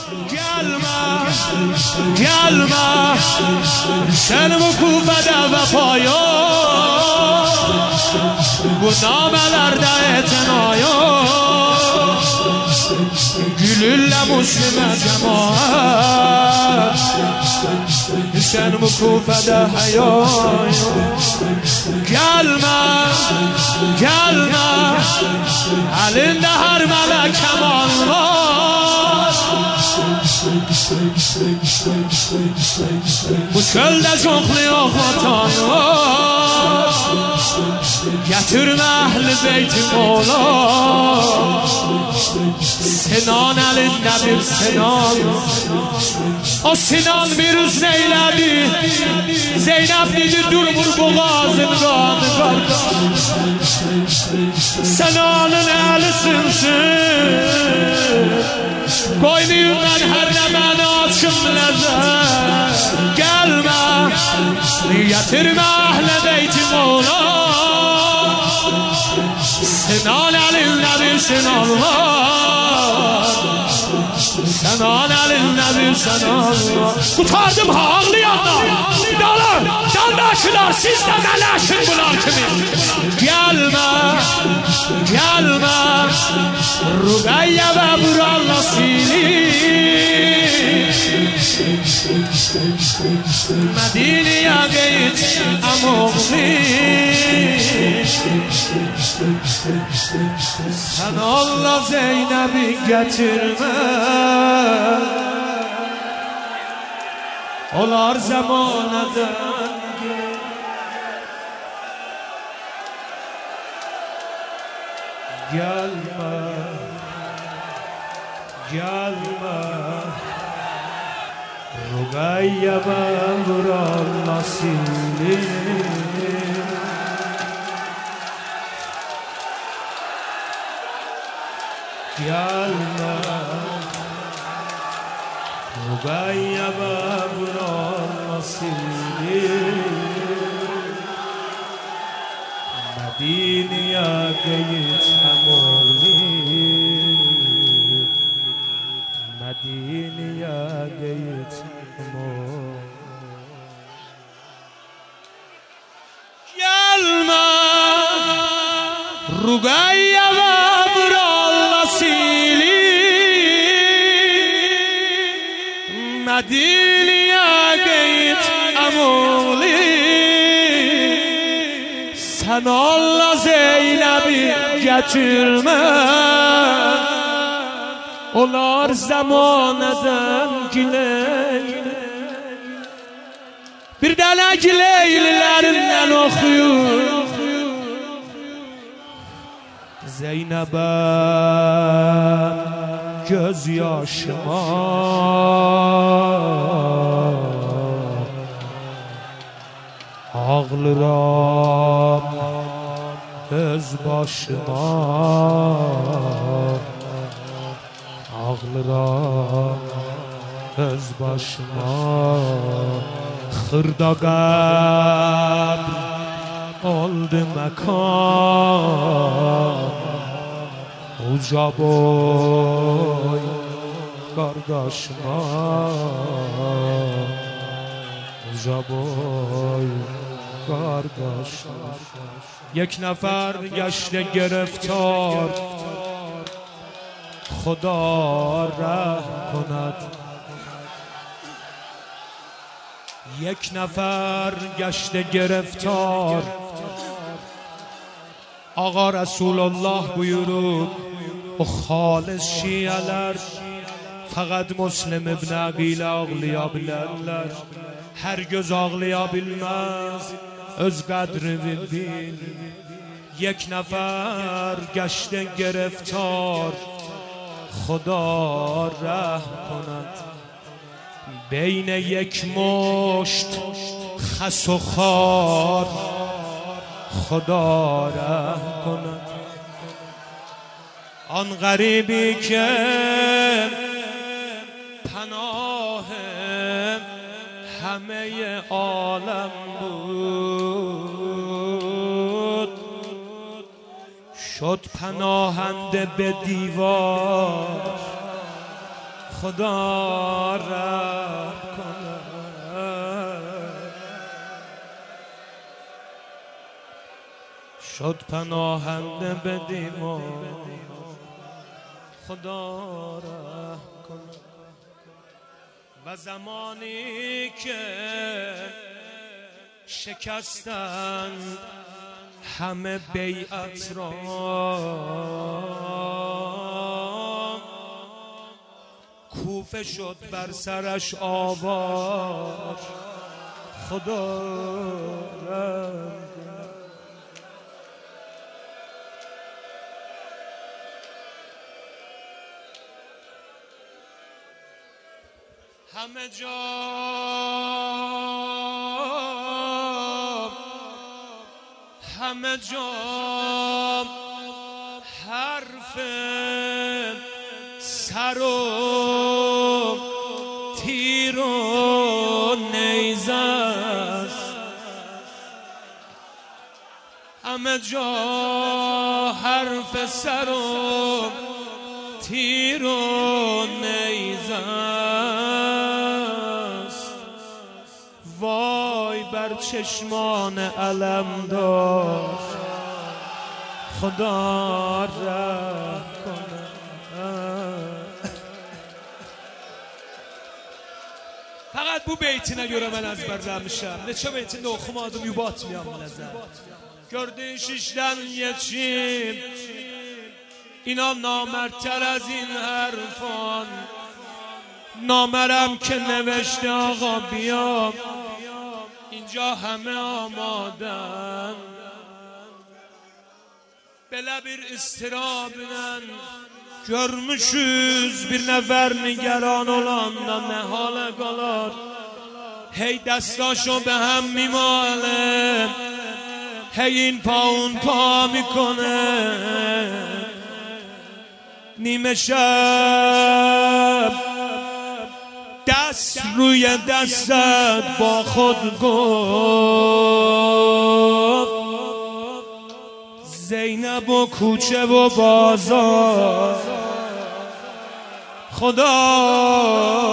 gelme Şenim kuvvede vefaya Bu namelerde etenaya Gülülle muslime cemaat Şenim kuvvede hayaya Gelme Elinde her melek kemal var Bu çölde çoxluyor vatan var Getirme ehl-i beyti mola Sinan elinde bir sinan O sinan bir üz neyledi Zeynep dedi durmur boğazın kanı Sinanın ehlisinsin Koymayayım ben her ne beni açım lezzet Gelme Getirme ehl-i beyti mola Sinan elinde bir sinan var Sinan elinde bir sinan var Kurtardım ha ağlayanlar Dalar, candaşılar siz de meleşin bular kimi Gelme Rugayye ve Bural Nasili Medine'ye git amoğli Sen Allah Zeynep'i getirme Olar zamaneden Gelme Rugayye ve Bural Nasili Gelme Rugayye ve Bural Nasili Medine'ye git amoğli Medine'ye git amoğli Gelme Rugayye ve Bural Nasili Medine'ye git amoğli Sen Allah Zeynep'i getirme Olar zamaneden giley Bir dene gileylilerinden okuyur Zeynep'e göz yaşıma Ağlıram öz başıma Ağlıram öz başıma Xırda qəbr oldu məkan Uca boy qardaşıma Uca boy qardaşıma یک نفر گشته گرفتار خدا رحم کند یک نفر گشته گرفتار آقا رسول الله buyurub o xalis şiələr fəqət Müslim ibn Əqil ağlaya bilərlər hər göz ağlaya bilməz öz qədrini bil یک نفر گشته گرفتار خدا رحم کند بین یک مشت خس و خار خدا رحم کند آن غریبی که پناه همه عالم بود شد پناهنده به دیوار خدا رحم کنه. شد پناهنده به دیوار، خدا رحم کنه. و زمانی که شکستن همه بیعت را، کوفه شد بر سرش آوار، خدا رحم کنه. همه جا حرف سر و تیر و نیزه است. همه جا حرف سر و تیر و نیزه است. وای بر چشمان علمدار، خدا رحم کنه. فقط bu beytine göre ben ezberlemişim. Neçə beytin de okumadım, yubatmayam nəzər. Gördün şişdən yeçim, inan namertər az in hərfan. نامرم که نوشته آقا بیام، اینجا همه آمادن. Belə bir istirabla görmüşüz bir nəfər nigaran olanda ne hale qalar. Hey دستاشو به هم میماله، hey این پا اون پا میکنه. نیمه شب دست روی دستت با خود گفت، زینب و کوچه و بازار، خدا